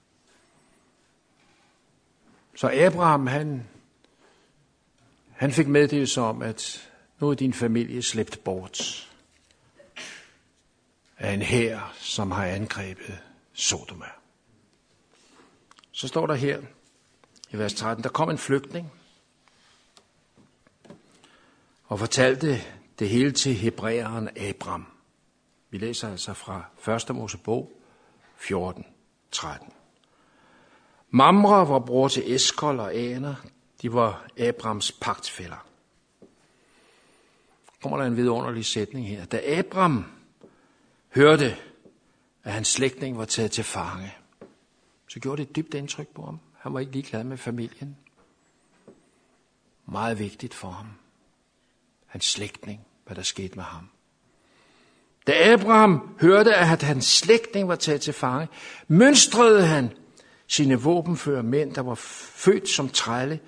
Så Abraham, han fik meddelelse om, at nu er din familie slæbt bort af en hær, som har angrebet Sodoma. Så står der her i vers 13, der kom en flygtning og fortalte det hele til hebræeren Abram. Vi læser altså fra 1. Mosebog 14:13. Mamre var bror til Eskol og Aner. De var Abrams pagtfæller. Kommer der en vidunderlig sætning her. Da Abram hørte, at hans slægtning var taget til fange, så gjorde det et dybt indtryk på ham. Han var ikke ligeglad med familien. Meget vigtigt for ham. Hans slægtning, hvad der skete med ham. Da Abraham hørte, at hans slægtning var taget til fange, mønstrede han sine våbenføre mænd, der var født som trælle,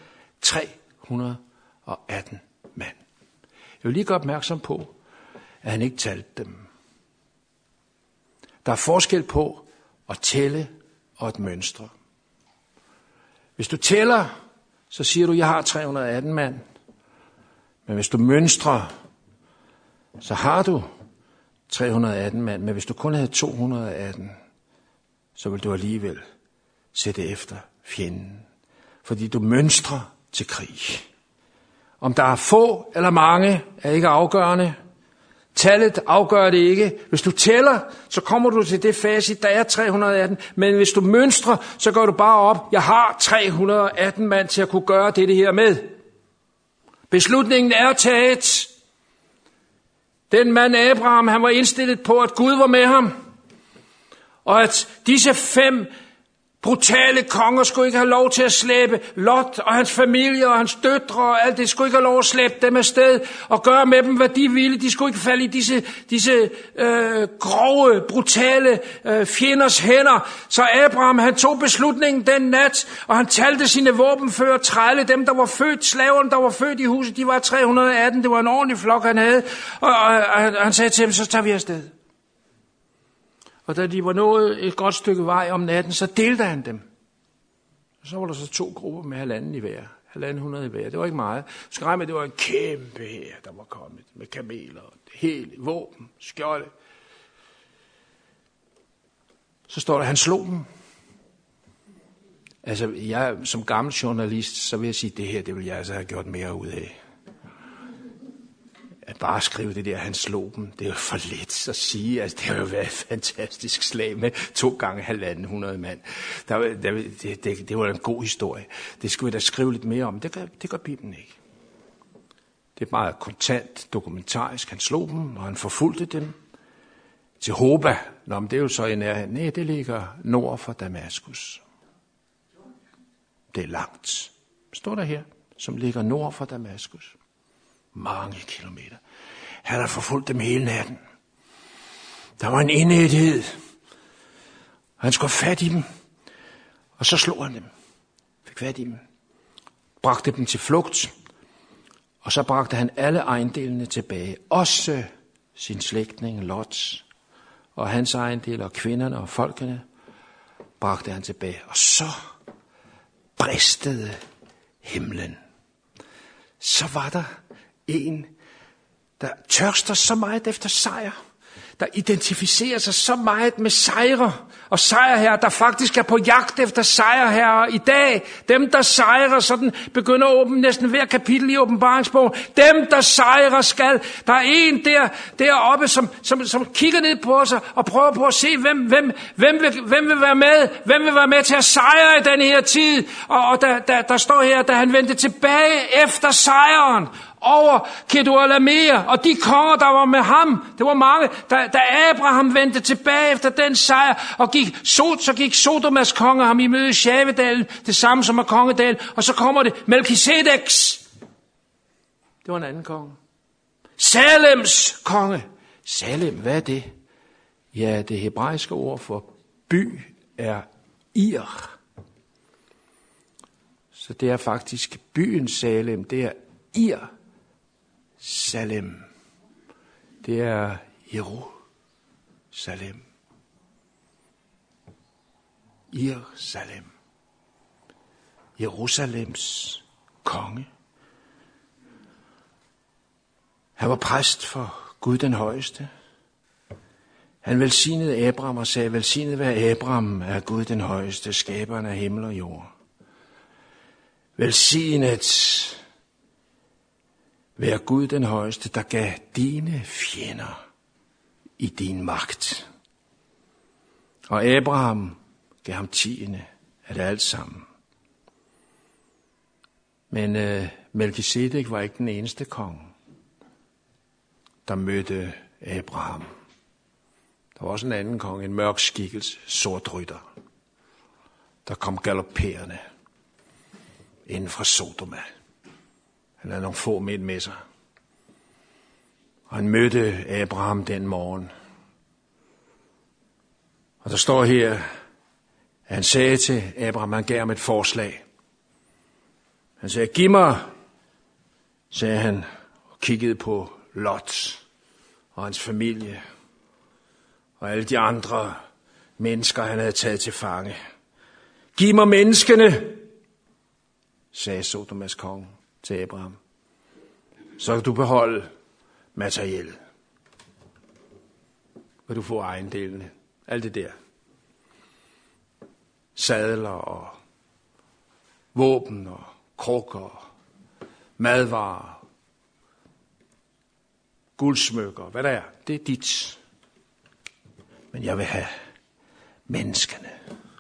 318 mand. Jeg vil lige gøre opmærksom på, at han ikke talte dem. Der er forskel på at tælle og at mønstre. Hvis du tæller, så siger du, jeg har 318 mand. Men hvis du mønstrer, så har du 318 mand. Men hvis du kun havde 218, så vil du alligevel sætte efter fjenden. Fordi du mønstrer til krig. Om der er få eller mange, er ikke afgørende. Tallet afgør det ikke. Hvis du tæller, så kommer du til det facit, der er 318. Men hvis du mønstrer, så går du bare op. Jeg har 318 mand til at kunne gøre det her med. Beslutningen er taget. Den mand Abraham, han var indstillet på, at Gud var med ham. Og at disse 5 brutale konger skulle ikke have lov til at slæbe Lot og hans familie og hans døtre og alt det, skulle ikke have lov at slæbe dem afsted og gøre med dem, hvad de ville. De skulle ikke falde i disse grove, brutale fjenders hænder. Så Abraham, han tog beslutningen den nat, og han talte sine våbenfører, trælle, dem der var født, slaverne der var født i huset, de var 318, det var en ordentlig flok han havde, og han sagde til dem, så tager vi afsted. Og da de var nået et godt stykke vej om natten, så delte han dem. Og så var der så 2 grupper med 1,5 i hver. 1,500 i hver. Det var ikke meget. Skræm med, det var en kæmpe hær, der var kommet med kameler, hele våben, skjolde. Så står der, han slog dem. Altså, jeg som gammel journalist, så vil jeg sige, det her, det vil jeg altså have gjort mere ud af. At bare skrive det der, han slog dem, det er jo for lidt at sige. Altså, det har jo været et fantastisk slag med 2 gange 1,500 mand. Det var en god historie. Det skulle vi da skrive lidt mere om. Det gør Bibelen ikke. Det er meget kontant, dokumentarisk. Han slog dem, og han forfulgte dem til Hoba. Nå, men det er jo så i nærheden. Nej, det ligger nord for Damaskus. Det er langt. Står der her, som ligger nord for Damaskus. Mange kilometer. Han har forfulgt dem hele natten. Der var en indæthed. Han skulle have fat i dem. Og så slog han dem. Fik fat i dem. Bragte dem til flugt. Og så bragte han alle ejendelene tilbage. Også sin slægtning Lot. Og hans ejendel og kvinderne og folkene bragte han tilbage. Og så bristede himlen. Så var der en, der tørster så meget efter sejr, der identificerer sig så meget med sejre, og sejrherrer, der faktisk er på jagt efter sejrherrer i dag. Dem, der sejrer, sådan begynder at åbne næsten hver kapitel i Åbenbaringsbogen. Dem, der sejrer skal. Der er en deroppe, som kigger ned på sig og prøver på at se, hvem vil være med. Hvem vil være med til at sejre i denne her tid? Og der står her, da han vendte tilbage efter sejren over Kedorlaomer, og de konger, der var med ham, det var mange, da Abraham vendte tilbage efter den sejr, og så gik Sodomas konge ham i møde i Shavedalen, det samme som er kongedalen, og så kommer det Melkisedeks. Det var en anden konge. Salems konge. Salem, hvad er det? Ja, det hebraiske ord for by er Ir. Så det er faktisk byen Salem, det er Ir. Salem. Det er Jerusalem. Jerusalem. Jerusalems konge. Han var præst for Gud den højeste. Han velsignede Abraham og sagde, velsignet være Abraham er Gud den højeste, skaberen af himmel og jord. Velsignet vær Gud den højeste, der gav dine fjender i din magt. Og Abraham gav ham 10% af det alt sammen. Men Melkisedek var ikke den eneste konge, der mødte Abraham. Der var også en anden konge, en mørk skikkelse, sort rytter, der kom galopperende inden fra Sodoma. Han havde nogle få mænd med sig. Og han mødte Abraham den morgen. Og der står her, at han sagde til Abraham, han gav ham et forslag. Han sagde, giv mig, sagde han, og kiggede på Lot og hans familie og alle de andre mennesker, han havde taget til fange. Giv mig menneskene, sagde Sodomas konge til Abraham. Så kan du beholde materiellet. Og du får ejendelene. Alt det der. Sadler og våben og krukker og madvarer. guldsmykker, hvad der er, det er dit. Men jeg vil have menneskene.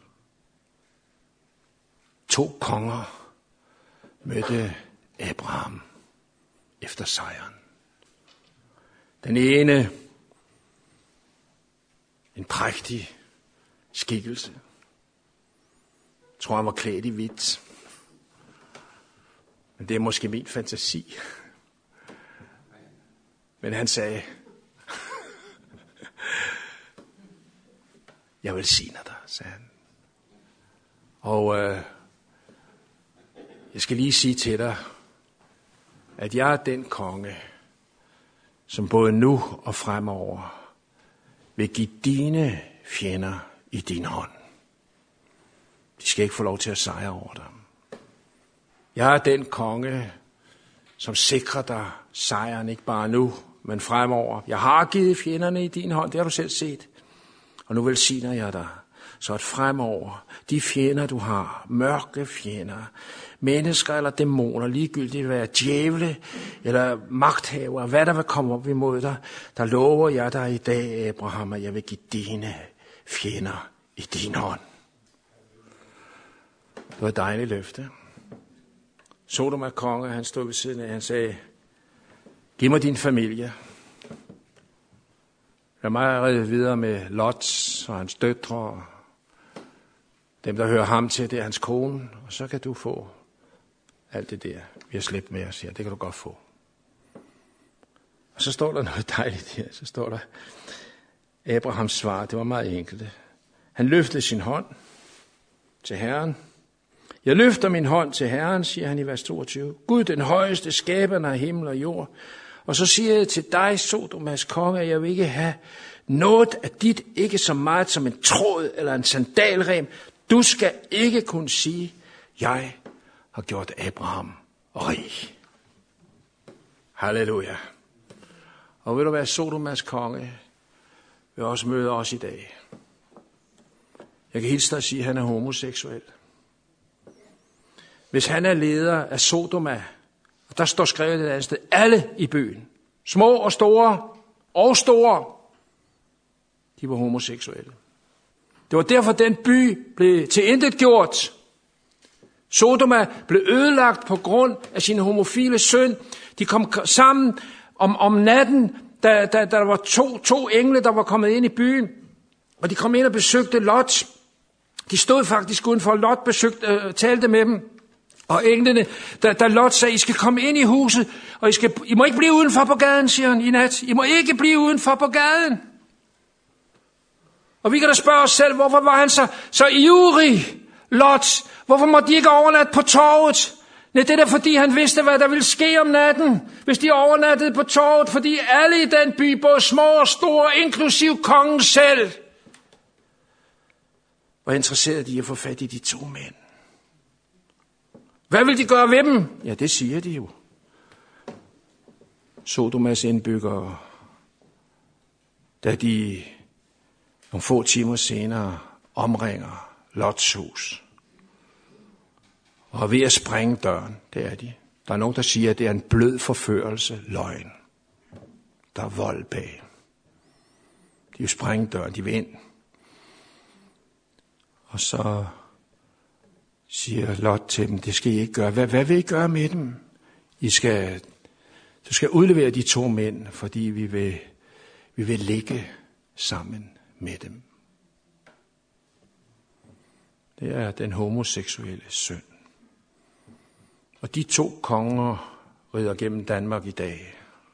2 konger mødte Abraham efter sejren. Den ene, en prægtig skikkelse. Jeg tror, han var klædt i hvidt. Men det er måske min fantasi. Men han sagde, jeg velsigner dig, sagde han. Og jeg skal lige sige til dig, at jeg er den konge, som både nu og fremover vil give dine fjender i din hånd. De skal ikke få lov til at sejre over dem. Jeg er den konge, som sikrer dig sejren, ikke bare nu, men fremover. Jeg har givet fjenderne i din hånd, det har du selv set. Og nu velsigner jeg dig, så at fremover, de fjender du har, mørke fjender, mennesker eller dæmoner, ligegyldigt hvad djævle eller magthaver, hvad der vil komme op imod dig, der lover jeg dig i dag, Abraham, at jeg vil give dine fjender i din hånd. Det var et dejligt løfte. Sodoma konge, han stod ved siden af, han sagde, giv mig din familie. Lad mig ride videre med Lot og hans døtre, dem der hører ham til, det er hans kone, og så kan du få alt det der, vi har slæbt med os her, det kan du godt få. Og så står der noget dejligt her, så står der, Abrahams svar, det var meget enkelt. Han løftede sin hånd til Herren. Jeg løfter min hånd til Herren, siger han i vers 22. Gud, den højeste, skaberne af himmel og jord. Og så siger jeg til dig, Sodomas konge, at jeg vil ikke have noget af dit, ikke så meget som en tråd eller en sandalrem. Du skal ikke kunne sige, jeg har gjort Abraham rig. Halleluja. Og vil du være Sodomas konge, vil også møde os i dag. Jeg kan hilse dig og sige, at han er homoseksuel. Hvis han er leder af Sodoma, og der står skrevet et andet sted, alle i byen, små og store, de var homoseksuelle. Det var derfor, den by blev tilintetgjort. Sodoma blev ødelagt på grund af sin homofile synd. De kom sammen om natten, da der var to engle, der var kommet ind i byen, og de kom ind og besøgte Lot. De stod faktisk udenfor, Lot talte med dem. Og englene, da Lot sagde, I skal komme ind i huset, og I må ikke blive udenfor på gaden, siger han i nat. I må ikke blive udenfor på gaden. Og vi kan da spørge os selv, hvorfor var han så ivrig, Lot? Hvorfor måtte de ikke overnatte på torvet? Nej, det er da fordi han vidste, hvad der ville ske om natten, hvis de overnattede på torvet, fordi alle i den by, både små og store, inklusiv kongen selv, var interesseret i at få fat i de 2 mænd. Hvad vil de gøre ved dem? Ja, det siger de jo. Sodomas indbyggere, da de nogle få timer senere omringer Lots hus. Og er ved at sprænge døren, det er de. Der er nogen, der siger, at det er en blød forførelse, løgn. Der er vold bag. De vil sprænge døren, de vil ind. Og så siger Lot til dem, det skal I ikke gøre. Hvad vil I gøre med dem? Du skal udlevere de 2 mænd, fordi vi vil ligge sammen med dem. Det er den homoseksuelle synd. Og de 2 konger rider gennem Danmark i dag.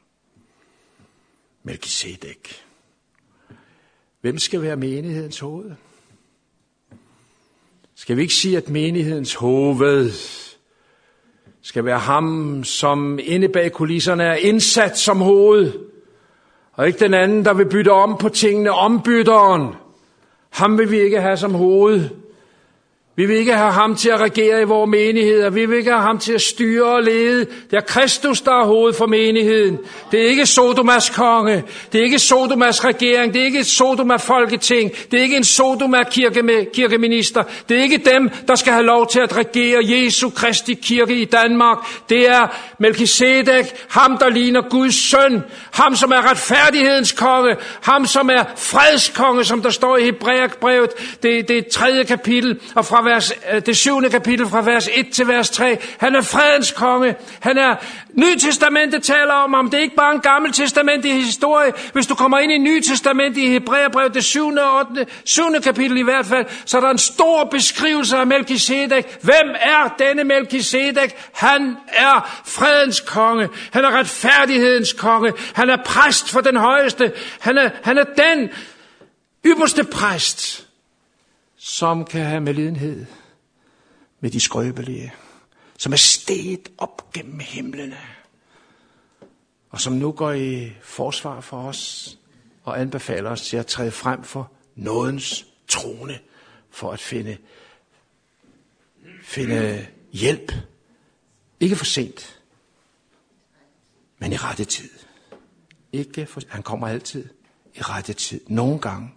Melkisedek. Hvem skal være menighedens hoved? Skal vi ikke sige, at menighedens hoved skal være ham, som inde bag kulisserne er indsat som hoved, og ikke den anden, der vil bytte om på tingene, ombytteren. Ham vil vi ikke have som hoved. Vi vil ikke have ham til at regere i vores menigheder. Vi vil ikke have ham til at styre og lede. Det er Kristus, der er hoved for menigheden. Det er ikke Sodomas konge. Det er ikke Sodomas regering. Det er ikke et Sodoma folketing. Det er ikke en Sodoma kirkeminister. Det er ikke dem, der skal have lov til at regere Jesu Kristi kirke i Danmark. Det er Melkisedek, ham der ligner Guds søn. Ham som er retfærdighedens konge. Ham som er fredskonge, som der står i Hebræerbrevet. Det 3. kapitel og fra det 7. kapitel fra vers 1 til vers 3. Han er fredens konge. Han er Nye Testamentet taler om ham. Det er ikke bare en gammel testamentlig historie. Hvis du kommer ind i Nye Testamentet i Hebræerbrevet, det 7. kapitel i hvert fald, så er der en stor beskrivelse af Melkisedek. Hvem er denne Melkisedek? Han er fredens konge. Han er retfærdighedens konge. Han er præst for den højeste. Han er den ypperste præst, som kan have medlidenhed med de skrøbelige, som er steget op gennem himlene, og som nu går i forsvar for os og anbefaler os til at træde frem for nådens trone for at finde hjælp. Ikke for sent, men i rette tid. Han kommer altid i rette tid. Nogle gange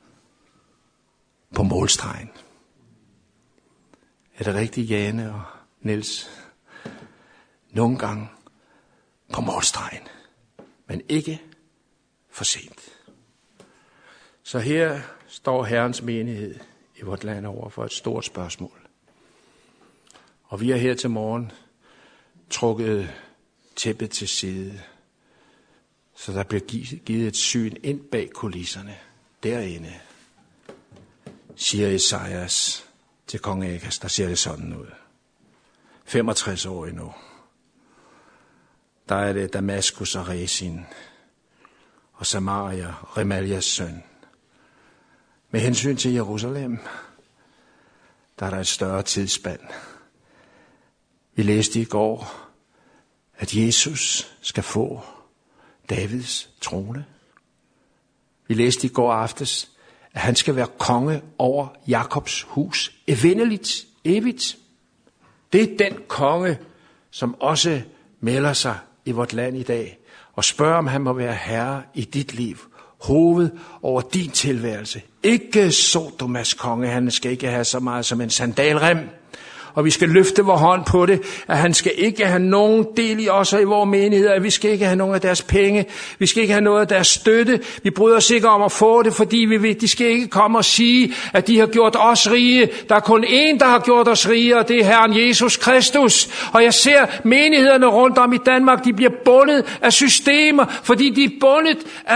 på målstregen. Er det rigtigt, Jane og Niels? Nogle gange på målstregen, men ikke for sent. Så her står Herrens menighed i vort land over for et stort spørgsmål. Og vi er her til morgen trukket tæppet til side, så der bliver givet et syn ind bag kulisserne derinde. Siger Esajas til kong Akas, der ser det sådan ud. 65 år endnu. Der er det Damaskus og Rezin og Samaria, Remalias søn. Med hensyn til Jerusalem, der er der et større tidsspand. Vi læste i går, at Jesus skal få Davids trone. Vi læste i går aftes, at han skal være konge over Jakobs hus evindeligt, evigt. Det er den konge, som også melder sig i vort land i dag og spørger, om han må være herre i dit liv, hoved over din tilværelse. Ikke Sodomas konge, han skal ikke have så meget som en sandalrem. Og vi skal løfte vor hånd på det, at han skal ikke have nogen del i os og i vores menigheder, at vi skal ikke have nogen af deres penge, vi skal ikke have noget af deres støtte, vi bryder os ikke om at få det, fordi vi ved, de skal ikke komme og sige, at de har gjort os rige. Der er kun én, der har gjort os rige, og det er Herren Jesus Kristus. Og jeg ser menighederne rundt om i Danmark, de bliver bundet af systemer, fordi de er bundet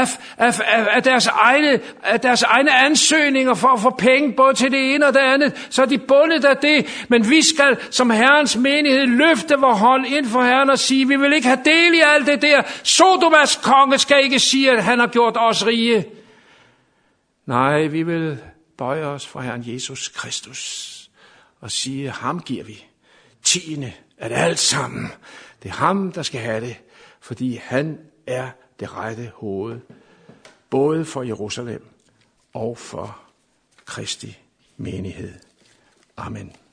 af deres egne ansøgninger for at få penge, både til det ene og det andet, så er de bundet af det. Men vi skal som Herrens menighed løfte vor hånd ind for Herren og sige, vi vil ikke have del i alt det der. Sodomas konge skal ikke sige, at han har gjort os rige. Nej, vi vil bøje os for Herren Jesus Kristus og sige, ham giver vi tiende af det alt sammen. Det er ham, der skal have det, fordi han er det rette hoved, både for Jerusalem og for Kristi menighed. Amen.